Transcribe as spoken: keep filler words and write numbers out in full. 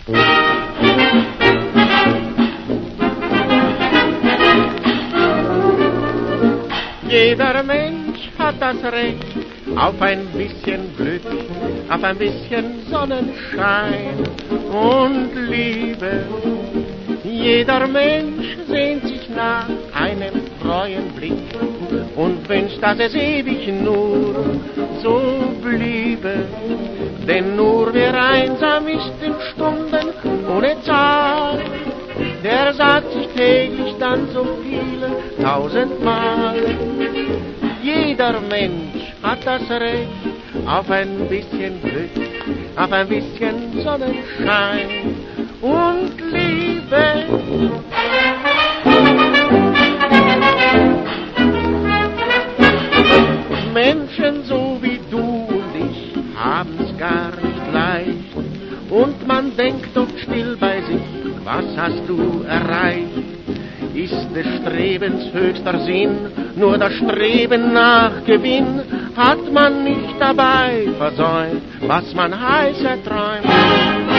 Jeder Mensch hat das Recht auf ein bisschen Glück, auf ein bisschen Sonnenschein und Liebe. Jeder Mensch sehnt sich nach einem treuen Blick und wünscht, dass es ewig nur so bliebe. Denn nur wer einsam ist in Stunden ohne Zahl, der sagt sich täglich dann so viele tausendmal. Jeder Mensch hat das Recht auf ein bisschen Glück, auf ein bisschen Sonnenschein und Liebe. Menschen so wie du und ich haben's gar nicht leicht und man denkt oft still bei sich, was hast du erreicht? Ist des Strebens höchster Sinn nur das Streben nach Gewinn? Hat man nicht dabei versäumt, was man heiß erträumt?